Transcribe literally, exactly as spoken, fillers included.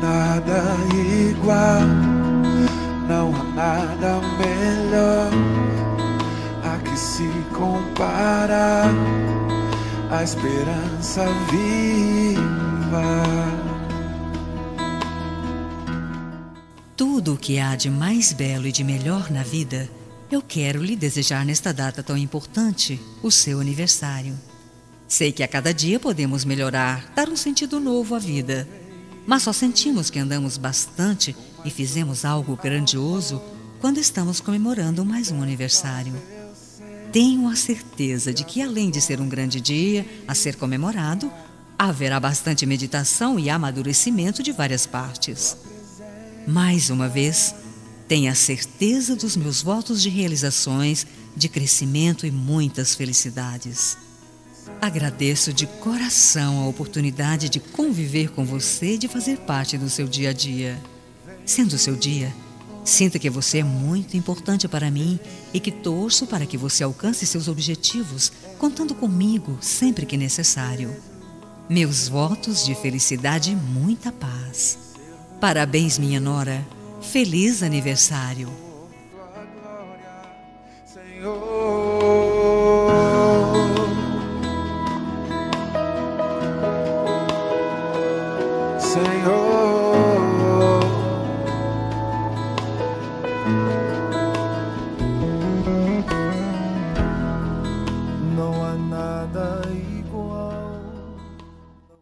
nada igual, não há nada melhor a que se compara a esperança viva. Tudo o que há de mais belo e de melhor na vida, eu quero lhe desejar nesta data tão importante, o seu aniversário. Sei que a cada dia podemos melhorar, dar um sentido novo à vida, mas só sentimos que andamos bastante e fizemos algo grandioso quando estamos comemorando mais um aniversário. Tenho a certeza de que, além de ser um grande dia a ser comemorado, haverá bastante meditação e amadurecimento de várias partes. Mais uma vez, tenha certeza dos meus votos de realizações, de crescimento e muitas felicidades. Agradeço de coração a oportunidade de conviver com você e de fazer parte do seu dia a dia. Sendo o seu dia, sinta que você é muito importante para mim e que torço para que você alcance seus objetivos, contando comigo sempre que necessário. Meus votos de felicidade e muita paz. Parabéns, minha nora. Feliz aniversário. Senhor.